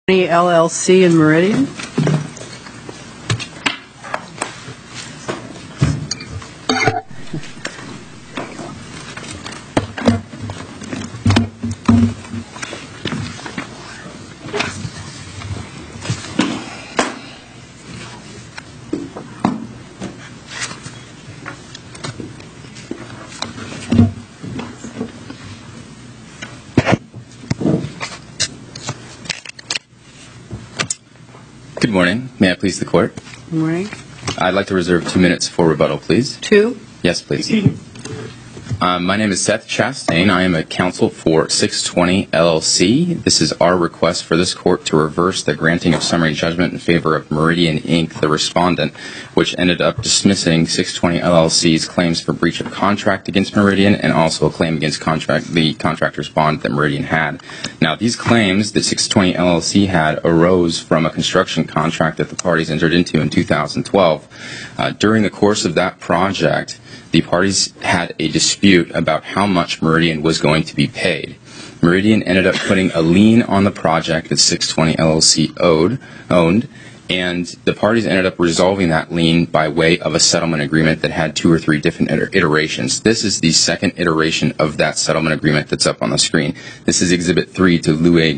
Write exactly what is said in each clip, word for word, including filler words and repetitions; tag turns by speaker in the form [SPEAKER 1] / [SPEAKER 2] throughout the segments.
[SPEAKER 1] L L C in Meridian.
[SPEAKER 2] Good morning. May I please the court?
[SPEAKER 1] Good morning.
[SPEAKER 2] I'd like to reserve two minutes for rebuttal, please.
[SPEAKER 1] Two?
[SPEAKER 2] Yes, please. Um, my name is Seth Chastain. I am a counsel for six twenty L L C. This is our request for this court to reverse the granting of summary judgment in favor of Meridian, Incorporated, the respondent, which ended up dismissing six twenty L L C's claims for breach of contract against Meridian and also a claim against contract the contractor's bond that Meridian had. Now, these claims that six twenty L L C had arose from a construction contract that the parties entered into in two thousand twelve. Uh, during the course of that project, the parties had a dispute about how much Meridian was going to be paid. Meridian ended up putting a lien on the project that six twenty L L C owed, owned, and the parties ended up resolving that lien by way of a settlement agreement that had two or three different iterations. This is the second iteration of that settlement agreement that's up on the screen. This is Exhibit three to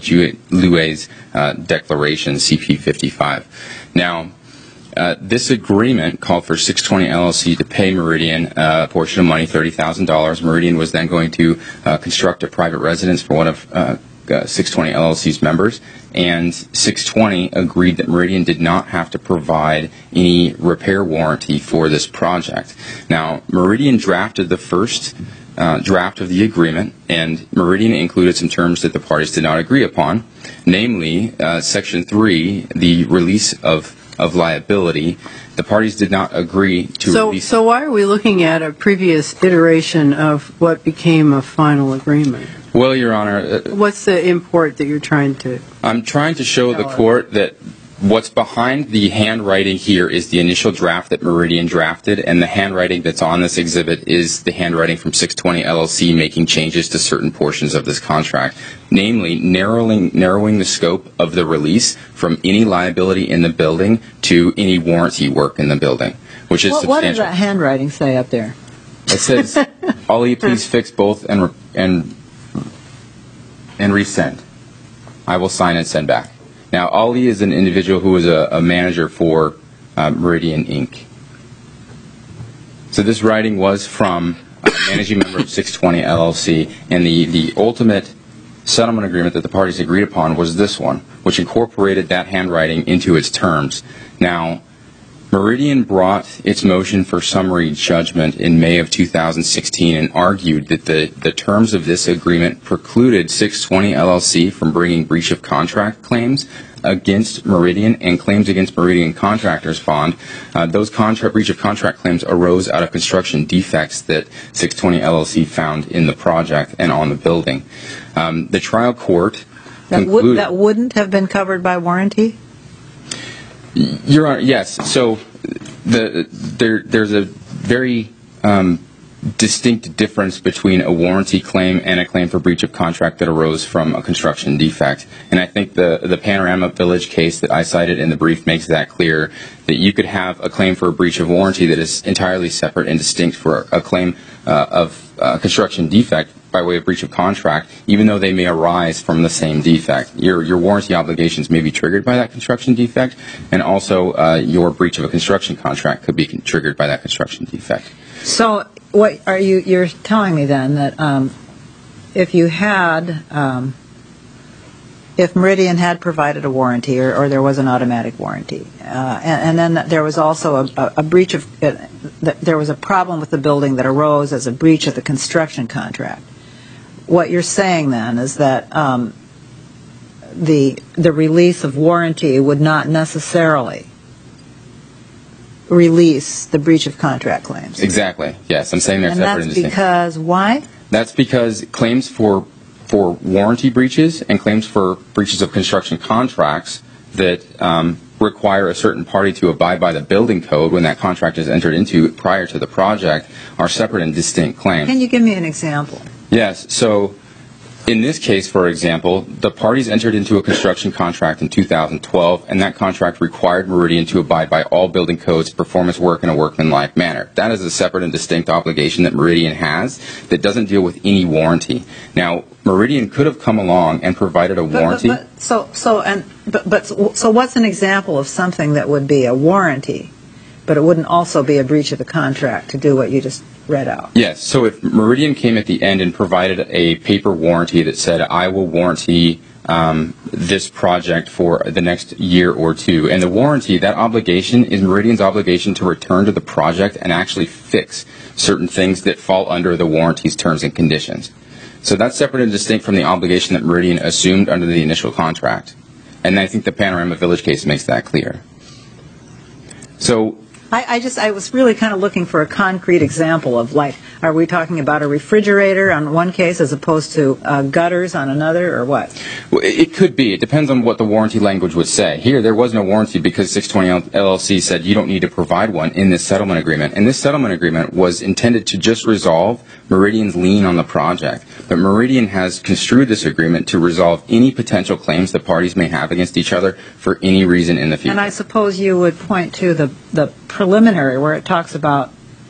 [SPEAKER 2] Louet's uh, declaration, C P fifty-five. Now, Uh, this agreement called for six twenty L L C to pay Meridian uh, a portion of money, thirty thousand dollars. Meridian was then going to uh, construct a private residence for one of uh, uh, six twenty L L C's members, and six twenty agreed that Meridian did not have to provide any repair warranty for this project. Now, Meridian drafted the first uh, draft of the agreement, and Meridian included some terms that the parties did not agree upon, namely uh, Section three, the release of of liability. The parties did not agree to
[SPEAKER 1] so,
[SPEAKER 2] release.
[SPEAKER 1] So why are we looking at a previous iteration of what became a final agreement?
[SPEAKER 2] Well, Your Honor, uh,
[SPEAKER 1] what's the import that you're trying to?
[SPEAKER 2] I'm trying to show the court that what's behind the handwriting here is the initial draft that Meridian drafted, and the handwriting that's on this exhibit is the handwriting from six twenty L L C making changes to certain portions of this contract, namely narrowing narrowing the scope of the release from any liability in the building to any warranty work in the building, which is
[SPEAKER 3] what,
[SPEAKER 2] substantial.
[SPEAKER 3] What does that handwriting say up there?
[SPEAKER 2] It says, "Ollie, please fix both and and and resend. I will sign and send back." Now, Ali is an individual who was a, a manager for uh, Meridian, Incorporated. So this writing was from a managing member of six twenty L L C, and the, the ultimate settlement agreement that the parties agreed upon was this one, which incorporated that handwriting into its terms. Now, Meridian brought its motion for summary judgment in May of two thousand sixteen and argued that the, the terms of this agreement precluded six twenty L L C from bringing breach of contract claims against Meridian and claims against Meridian Contractors Bond. Uh, those contract breach of contract claims arose out of construction defects that six twenty L L C found in the project and on the building. Um, the trial court
[SPEAKER 3] that, would, that wouldn't have been covered by warranty?
[SPEAKER 2] Your Honor, yes. So the, there, there's a very um, distinct difference between a warranty claim and a claim for breach of contract that arose from a construction defect. And I think the, the Panorama Village case that I cited in the brief makes that clear, that you could have a claim for a breach of warranty that is entirely separate and distinct for a claim uh, of uh, construction defect by way of breach of contract, even though they may arise from the same defect. Your your warranty obligations may be triggered by that construction defect, and also uh, your breach of a construction contract could be triggered by that construction defect.
[SPEAKER 3] So, what are you? You're telling me then that um, if you had, um, if Meridian had provided a warranty, or, or there was an automatic warranty, uh, and, and then there was also a, a, a breach of, uh, there was a problem with the building that arose as a breach of the construction contract. What you're saying then is that um, the the release of warranty would not necessarily release the breach of contract claims.
[SPEAKER 2] Exactly. Yes, I'm saying they're
[SPEAKER 3] and
[SPEAKER 2] separate and distinct.
[SPEAKER 3] And that's because why?
[SPEAKER 2] That's because claims for for warranty breaches and claims for breaches of construction contracts that um, require a certain party to abide by the building code when that contract is entered into prior to the project are separate and distinct claims.
[SPEAKER 3] Can you give me an example?
[SPEAKER 2] Yes. So In this case, for example, the parties entered into a construction contract in two thousand twelve, and that contract required Meridian to abide by all building codes, perform its work in a workmanlike manner. That is a separate and distinct obligation that Meridian has that doesn't deal with any warranty. Now, Meridian could have come along and provided a warranty.
[SPEAKER 3] But, but, but, so, so, and, but, but, so what's an example of something that would be a warranty, but it wouldn't also be a breach of the contract to do what you just read out?
[SPEAKER 2] Yes. So if Meridian came at the end and provided a paper warranty that said, I will warranty um, this project for the next year or two, and the warranty, that obligation is Meridian's obligation to return to the project and actually fix certain things that fall under the warranty's terms and conditions. So that's separate and distinct from the obligation that Meridian assumed under the initial contract. And I think the Panorama Village case makes that clear. So
[SPEAKER 3] I, I just, I was really kind of looking for a concrete example of, like, are we talking about a refrigerator on one case as opposed to uh, gutters on another, or what?
[SPEAKER 2] Well, it could be. It depends on what the warranty language would say. Here, there was no warranty because six twenty L L C said you don't need to provide one in this settlement agreement. And this settlement agreement was intended to just resolve Meridian's lien on the project. But Meridian has construed this agreement to resolve any potential claims the parties may have against each other for any reason in the future.
[SPEAKER 3] And I suppose you would point to the, the preliminary where it talks about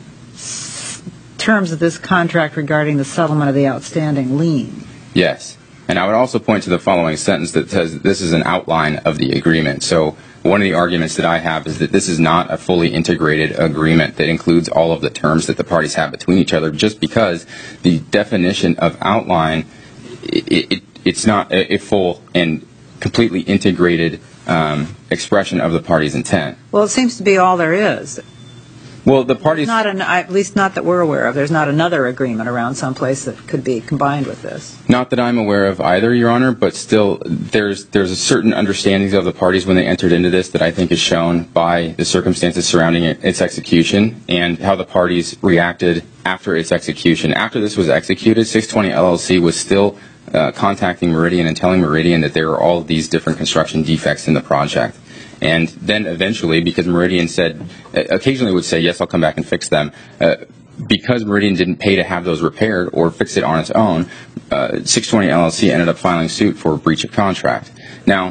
[SPEAKER 3] s- terms of this contract regarding the settlement of the outstanding lien.
[SPEAKER 2] Yes. And I would also point to the following sentence that says this is an outline of the agreement. So one of the arguments that I have is that this is not a fully integrated agreement that includes all of the terms that the parties have between each other, just because the definition of outline, it, it, it's not a, a full and completely integrated um, expression of the parties' intent.
[SPEAKER 3] Well, it seems to be all there is.
[SPEAKER 2] Well, the parties...
[SPEAKER 3] Not an, at least not that we're aware of. There's not another agreement around someplace that could be combined with this.
[SPEAKER 2] Not that I'm aware of either, Your Honor, but still there's there's a certain understandings of the parties when they entered into this that I think is shown by the circumstances surrounding it, its execution and how the parties reacted after its execution. After this was executed, six twenty L L C was still uh, contacting Meridian and telling Meridian that there were all of these different construction defects in the project. And then eventually, because Meridian said, occasionally would say, yes, I'll come back and fix them, uh, because Meridian didn't pay to have those repaired or fix it on its own, uh, six twenty L L C ended up filing suit for breach of contract. Now,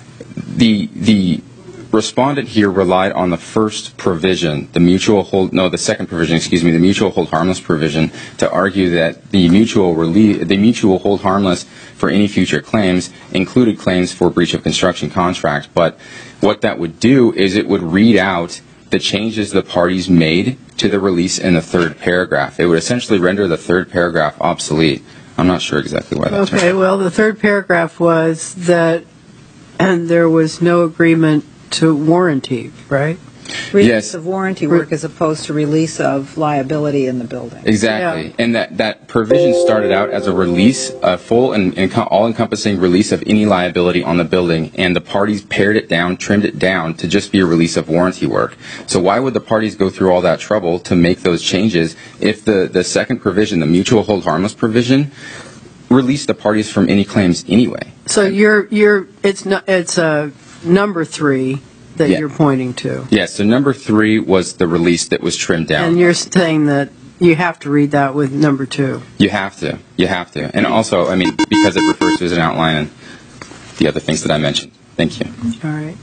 [SPEAKER 2] the the respondent here relied on the first provision, the mutual hold, no, the second provision, excuse me, the mutual hold harmless provision, to argue that the mutual relief, the mutual hold harmless for any future claims included claims for breach of construction contract. But what that would do is it would read out the changes the parties made to the release in the third paragraph. It would essentially render the third paragraph obsolete. I'm not sure exactly why that's
[SPEAKER 1] Okay, well, the third paragraph was that and there was no agreement to warranty, right?
[SPEAKER 3] Release
[SPEAKER 2] Yes.
[SPEAKER 3] of warranty work as opposed to release of liability in the building.
[SPEAKER 2] Exactly.
[SPEAKER 1] Yeah.
[SPEAKER 2] And that, that provision started out as a release, a full and, and all-encompassing release of any liability on the building, and the parties pared it down, trimmed it down to just be a release of warranty work. So why would the parties go through all that trouble to make those changes if the, the second provision, the mutual hold harmless provision, released the parties from any claims anyway?
[SPEAKER 1] So you're you're it's not it's uh, number three that
[SPEAKER 2] Yeah.
[SPEAKER 1] you're pointing to.
[SPEAKER 2] Yes, so number three was the release that was trimmed down.
[SPEAKER 1] And you're saying that you have to read that with number two.
[SPEAKER 2] You have to. You have to. And also, I mean, because it refers to as an outline and the other things that I mentioned. Thank you.
[SPEAKER 1] All right.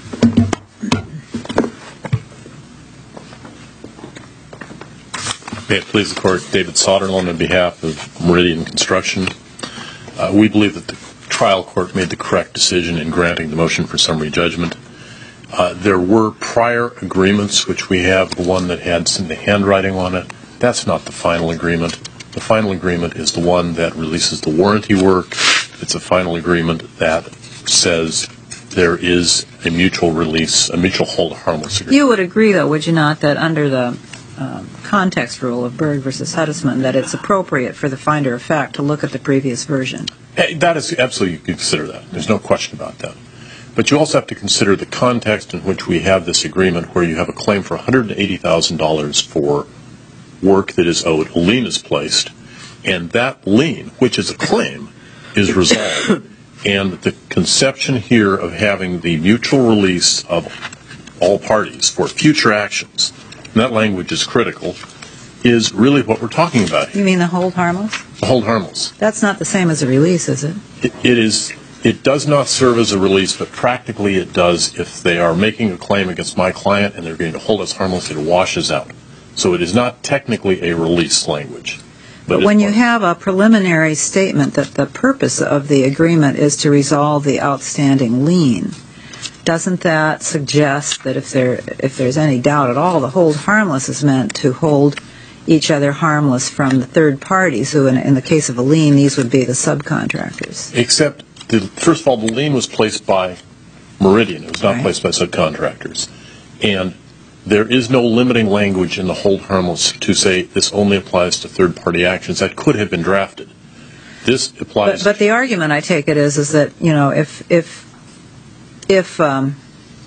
[SPEAKER 4] May it please the Court, David Soderlund on behalf of Meridian Construction. Uh, we believe that the trial court made the correct decision in granting the motion for summary judgment. Uh, there were prior agreements, which we have, the one that had some the handwriting on it. That's not the final agreement. The final agreement is the one that releases the warranty work. It's a final agreement that says there is a mutual release, a mutual hold harmless agreement.
[SPEAKER 3] You would agree, though, would you not, that under the um, context rule of Berg versus Hedisman, that it's appropriate for the finder of fact to look at the previous version?
[SPEAKER 4] Hey, that is absolutely, you can consider that. There's no question about that. But you also have to consider the context in which we have this agreement, where you have a claim for one hundred eighty thousand dollars for work that is owed. A lien is placed, and that lien, which is a claim, is resolved. And the conception here of having the mutual release of all parties for future actions, and that language is critical, is really what we're talking about here.
[SPEAKER 3] You mean the hold harmless?
[SPEAKER 4] The hold harmless.
[SPEAKER 3] That's not the same as a release, is it?
[SPEAKER 4] It, it is. It does not serve as a release, but practically it does. If they are making a claim against my client and they're going to hold us harmless, it washes out. So it is not technically a release language.
[SPEAKER 3] But when you have a preliminary statement that the purpose of the agreement is to resolve the outstanding lien, doesn't that suggest that if there if there's any doubt at all, the hold harmless is meant to hold each other harmless from the third parties, who in, in the case of a lien, these would be the subcontractors?
[SPEAKER 4] Except, the, first of all, the lien was placed by Meridian. It was not
[SPEAKER 3] Right.
[SPEAKER 4] placed by subcontractors. And there is no limiting language in the hold harmless to say this only applies to third-party actions. That could have been drafted. This applies.
[SPEAKER 3] But, but the argument, I take it, is is that, you know, if if if um,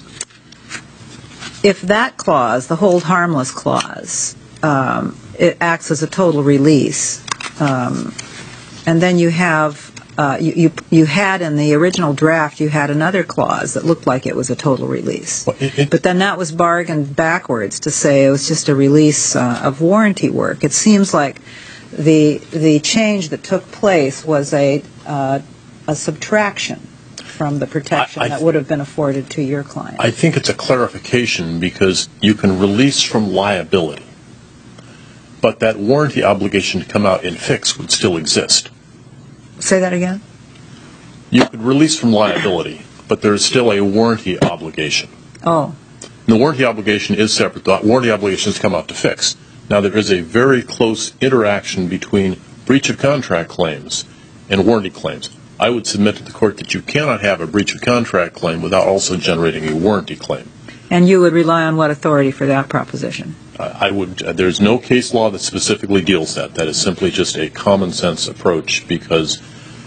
[SPEAKER 3] if that clause, the hold harmless clause, um, it acts as a total release, um, and then you have uh, you, you you had in the original draft, you had another clause that looked like it was a total release.
[SPEAKER 4] Well, it- it-
[SPEAKER 3] But then that was bargained backwards to say it was just a release uh, of warranty work. It seems like the the change that took place was a uh, a subtraction from the protection
[SPEAKER 4] I- I
[SPEAKER 3] that
[SPEAKER 4] th-
[SPEAKER 3] would have been afforded to your client.
[SPEAKER 4] I think it's a clarification because you can release from liability, but that warranty obligation to come out and fix would still exist.
[SPEAKER 3] Say that again?
[SPEAKER 4] You could release from liability, but there is still a warranty obligation.
[SPEAKER 3] Oh,
[SPEAKER 4] And the warranty obligation is separate. The warranty obligations come out to fix. Now, there is a very close interaction between breach of contract claims and warranty claims. I would submit to the court that you cannot have a breach of contract claim without also generating a warranty claim.
[SPEAKER 3] and you would rely on what authority for that proposition?
[SPEAKER 4] I I would. Uh, there's no case law that specifically deals that. That is simply just a common sense approach because.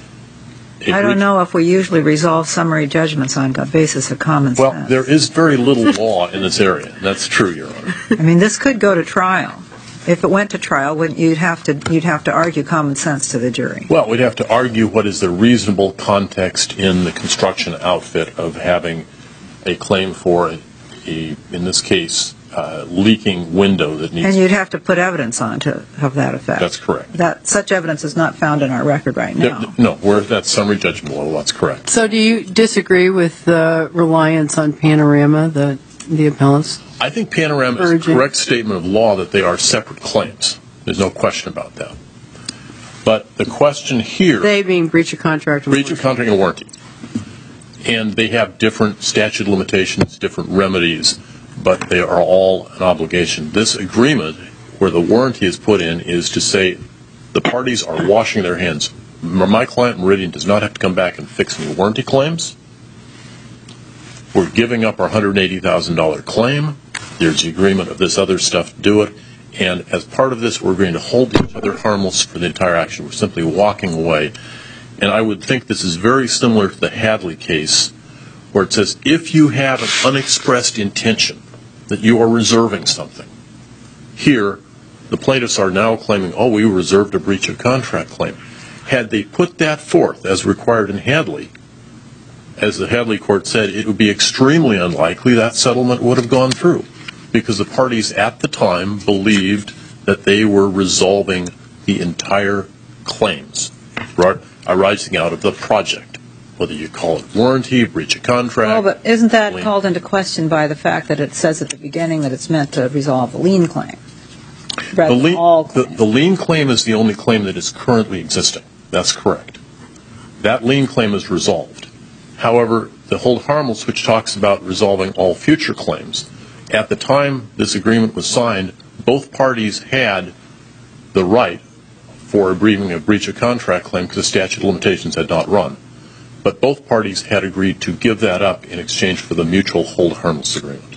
[SPEAKER 4] a
[SPEAKER 3] I don't
[SPEAKER 4] breach-
[SPEAKER 3] know if we usually resolve summary judgments on the basis of common
[SPEAKER 4] Well,
[SPEAKER 3] sense.
[SPEAKER 4] there is very little law in this area. That's true, Your Honor.
[SPEAKER 3] I mean, this could go to trial. If it went to trial, wouldn't you'd have to you'd have to argue common sense to the jury?
[SPEAKER 4] Well, we'd have to argue what is the reasonable context in the construction outfit of having a claim for a, a in this case, uh, leaking window that needs.
[SPEAKER 3] And you'd have to put evidence on to of that effect.
[SPEAKER 4] That's correct.
[SPEAKER 3] That such evidence is not found in our record right now.
[SPEAKER 4] No, no, we're at that summary judgment level. That's correct.
[SPEAKER 1] So do you disagree with the reliance on Panorama, the the appellants?
[SPEAKER 4] I think Panorama is a
[SPEAKER 1] Urgent.
[SPEAKER 4] correct statement of law that they are separate claims. There's no question about that. But the question here.
[SPEAKER 1] They being breach of contract. and
[SPEAKER 4] Breach of contract and warranty. And they have different statute of limitations, different remedies, but they are all an obligation. This agreement, where the warranty is put in, is to say the parties are washing their hands. My client, Meridian, does not have to come back and fix any warranty claims. We're giving up our one hundred eighty thousand dollars claim. There's the agreement of this other stuff to do it. And as part of this, we're going to hold each other harmless for the entire action. We're simply walking away. And I would think this is very similar to the Hadley case, where it says if you have an unexpressed intention that you are reserving something. Here, the plaintiffs are now claiming, oh, we reserved a breach of contract claim. Had they put that forth as required in Hadley, as the Hadley court said, it would be extremely unlikely that settlement would have gone through, because the parties at the time believed that they were resolving the entire claims arising out of the project, whether you call it warranty, breach of contract.
[SPEAKER 3] Well, but isn't that
[SPEAKER 4] lien.
[SPEAKER 3] called into question by the fact that it says at the beginning that it's meant to resolve a lien claim, rather
[SPEAKER 4] The
[SPEAKER 3] than
[SPEAKER 4] lien,
[SPEAKER 3] all
[SPEAKER 4] the,
[SPEAKER 3] claims?
[SPEAKER 4] the lien claim is the only claim that is currently existing. That's correct. That lien claim is resolved. However, the hold harmless, which talks about resolving all future claims, at the time this agreement was signed, both parties had the right for bringing a breach of contract claim because the statute of limitations had not run. But both parties had agreed to give that up in exchange for the mutual hold harmless agreement.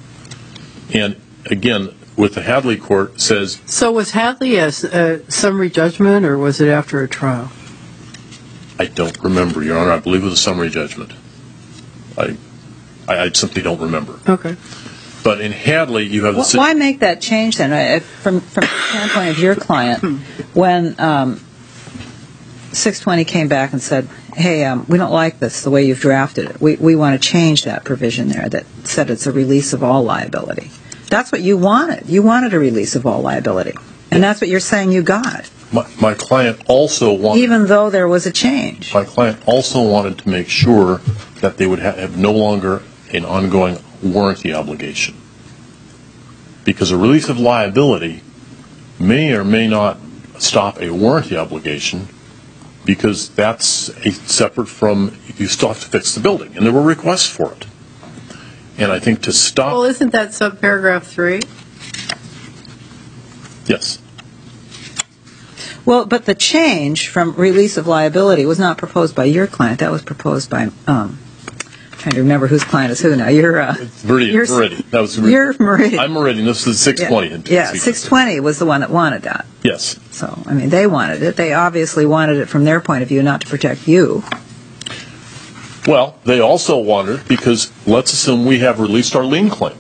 [SPEAKER 4] And again, with the Hadley court says,
[SPEAKER 1] So was Hadley a, s- a summary judgment, or was it after a trial?
[SPEAKER 4] I don't remember, Your Honor. I believe it was a summary judgment. I, I, I simply don't remember.
[SPEAKER 1] Okay.
[SPEAKER 4] But in Hadley, you have the...
[SPEAKER 3] Wh-
[SPEAKER 4] sit-
[SPEAKER 3] Why make that change then? Uh, From, from the standpoint of your client, when um, six twenty came back and said, hey, um, we don't like this, the way you've drafted it. We, we want to change that provision there that said it's a release of all liability. That's what you wanted. You wanted a release of all liability. And that's what you're saying you got,
[SPEAKER 4] My, my client also wanted,
[SPEAKER 3] even though there was a change.
[SPEAKER 4] my client also wanted to make sure that they would ha- have no longer an ongoing warranty obligation. Because a release of liability may or may not stop a warranty obligation, because that's a separate from, you still have to fix the building, and there were requests for it. And I think to stop,
[SPEAKER 1] Well, isn't that subparagraph three?
[SPEAKER 4] yes,
[SPEAKER 3] Well, but the change from release of liability was not proposed by your client. That was proposed by, um, trying to remember whose client is who now. You're, uh,
[SPEAKER 4] Meridian,
[SPEAKER 3] Yours-
[SPEAKER 4] Meridian, that was
[SPEAKER 3] you're Meridian.
[SPEAKER 4] I'm Meridian, this is six twenty.
[SPEAKER 3] Yeah, six twenty was the one that wanted that.
[SPEAKER 4] Yes.
[SPEAKER 3] So, I mean, they wanted it. They obviously wanted it from their point of view, not to protect you.
[SPEAKER 4] Well, they also wanted it because let's assume we have released our lien claim.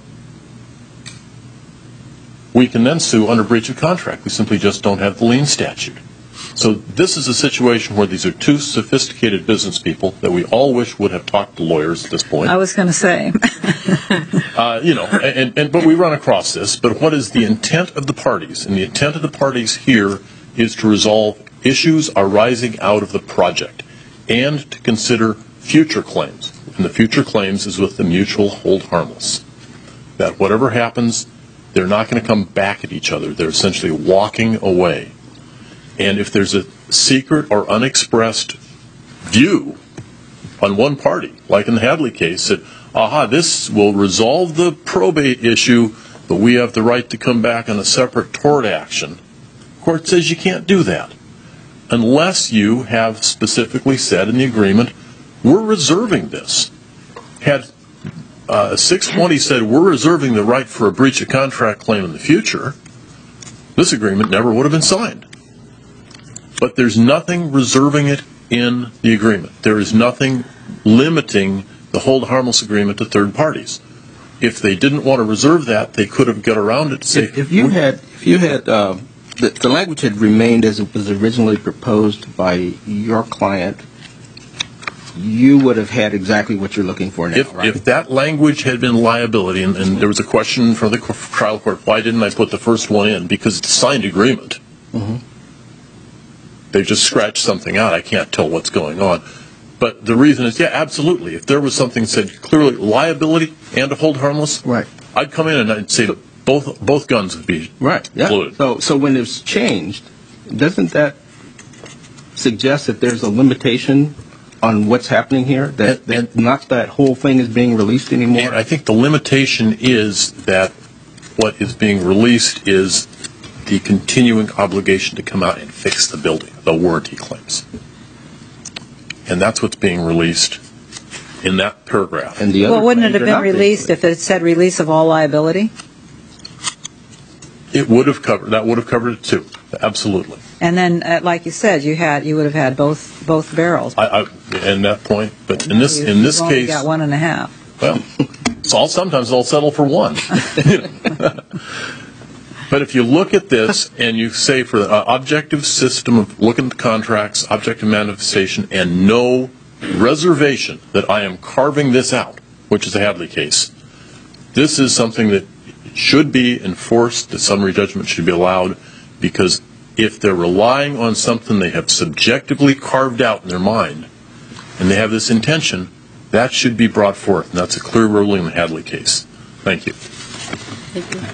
[SPEAKER 4] We can then sue under breach of contract. We simply just don't have the lien statute. So this is a situation where these are two sophisticated business people that we all wish would have talked to lawyers at this point.
[SPEAKER 3] I was going to say.
[SPEAKER 4] Uh, you know, and, and but we run across this. But what is the intent of the parties? And the intent of the parties here is to resolve issues arising out of the project and to consider future claims. And the future claims is with the mutual hold harmless. That whatever happens, they're not going to come back at each other. They're essentially walking away. And if there's a secret or unexpressed view on one party, like in the Hadley case, that, aha, this will resolve the probate issue, but we have the right to come back on a separate tort action, the court says you can't do that unless you have specifically said in the agreement, we're reserving this. Had uh, six twenty said we're reserving the right for a breach of contract claim in the future, this agreement never would have been signed. But there's nothing reserving it in the agreement. There is nothing limiting the hold harmless agreement to third parties. If they didn't want to reserve that, they could have got around it to say,
[SPEAKER 5] If, if you had, if you had, um, the, the language had remained as it was originally proposed by your client, you would have had exactly what you're looking for now,
[SPEAKER 4] if,
[SPEAKER 5] right?
[SPEAKER 4] if that language had been liability, and, and there was a question from the trial court, why didn't I put the first one in? Because it's a signed agreement.
[SPEAKER 5] Mhm.
[SPEAKER 4] They've just scratched something out. I can't tell what's going on. But the reason is, yeah, absolutely. If there was something that said clearly liability and a hold harmless,
[SPEAKER 5] Right.
[SPEAKER 4] I'd come in and I'd say that both both guns would be
[SPEAKER 5] Right. Yeah.
[SPEAKER 4] loaded.
[SPEAKER 5] So, so when it's changed, doesn't that suggest that there's a limitation on what's happening here? That, that not that whole thing is being released anymore?
[SPEAKER 4] And I think the limitation is that what is being released is the continuing obligation to come out and fix the building, the warranty claims. And that's what's being released in that paragraph.
[SPEAKER 5] And the other
[SPEAKER 3] Well, wouldn't it
[SPEAKER 5] claims
[SPEAKER 3] have
[SPEAKER 5] are
[SPEAKER 3] been
[SPEAKER 5] not being
[SPEAKER 3] released if it said release of all liability?
[SPEAKER 4] It would have covered, that would have covered it too, absolutely.
[SPEAKER 3] And then, uh, like you said, you had, you would have had both, both barrels.
[SPEAKER 4] I, I, in that point, but in this,
[SPEAKER 3] You-
[SPEAKER 4] in this
[SPEAKER 3] you've only
[SPEAKER 4] case,
[SPEAKER 3] got one and a half.
[SPEAKER 4] well, it's all, sometimes I'll settle for one. But if you look at this and you say for the uh, objective system of looking at the contracts, objective manifestation, and no reservation that I am carving this out, which is the Hadley case, this is something that should be enforced. The summary judgment should be allowed, because if they're relying on something they have subjectively carved out in their mind, and they have this intention, that should be brought forth, and that's a clear ruling in the Hadley case. Thank you.
[SPEAKER 1] Thank you.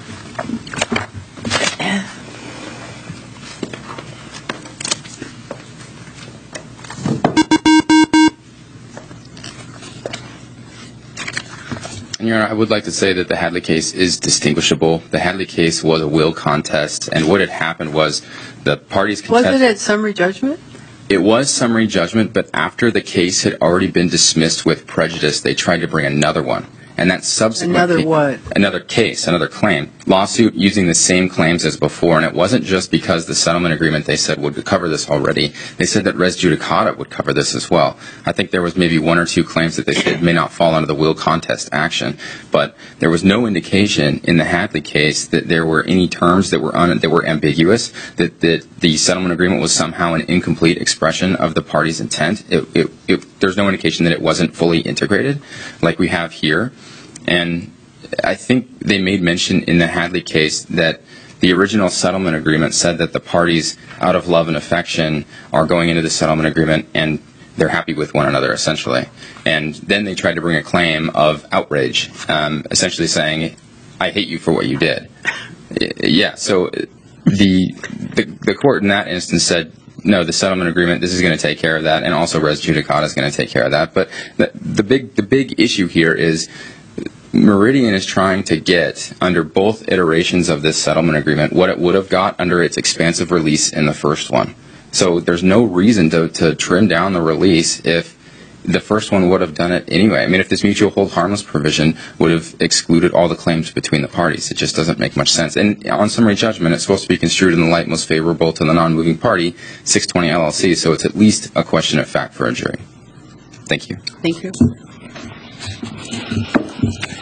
[SPEAKER 2] And, Your Honor, I would like to say that the Hadley case is distinguishable. The Hadley case was a will contest, and what had happened was the parties
[SPEAKER 1] Was
[SPEAKER 2] contested.
[SPEAKER 1] it at summary judgment?
[SPEAKER 2] It was summary judgment, but after the case had already been dismissed with prejudice, they tried to bring another one. And that subsequent
[SPEAKER 1] Another
[SPEAKER 2] ca-
[SPEAKER 1] what?
[SPEAKER 2] Another case, another claim. Lawsuit using the same claims as before, and it wasn't just because the settlement agreement they said would cover this already. They said that res judicata would cover this as well. I think there was maybe one or two claims that they said may not fall under the will contest action, but there was no indication in the Hadley case that there were any terms that were un- that were ambiguous, that, that the settlement agreement was somehow an incomplete expression of the party's intent. It, it, it, there's no indication that it wasn't fully integrated like we have here. And I think they made mention in the Hadley case that The original settlement agreement said that the parties, out of love and affection, are going into the settlement agreement and they're happy with one another, essentially. And then they tried to bring a claim of outrage, um, essentially saying, I hate you for what you did. Yeah, so the, the the court in that instance said, no, the settlement agreement, this is going to take care of that, and also res judicata is going to take care of that. But the, the big the big issue here is Meridian is trying to get, under both iterations of this settlement agreement, what it would have got under its expansive release in the first one. So there's no reason to, to trim down the release if the first one would have done it anyway. I mean, if this mutual hold harmless provision would have excluded all the claims between the parties, it just doesn't make much sense. And on summary judgment, it's supposed to be construed in the light most favorable to the non-moving party, six twenty L L C, so it's at least a question of fact for a jury. Thank you.
[SPEAKER 1] Thank you.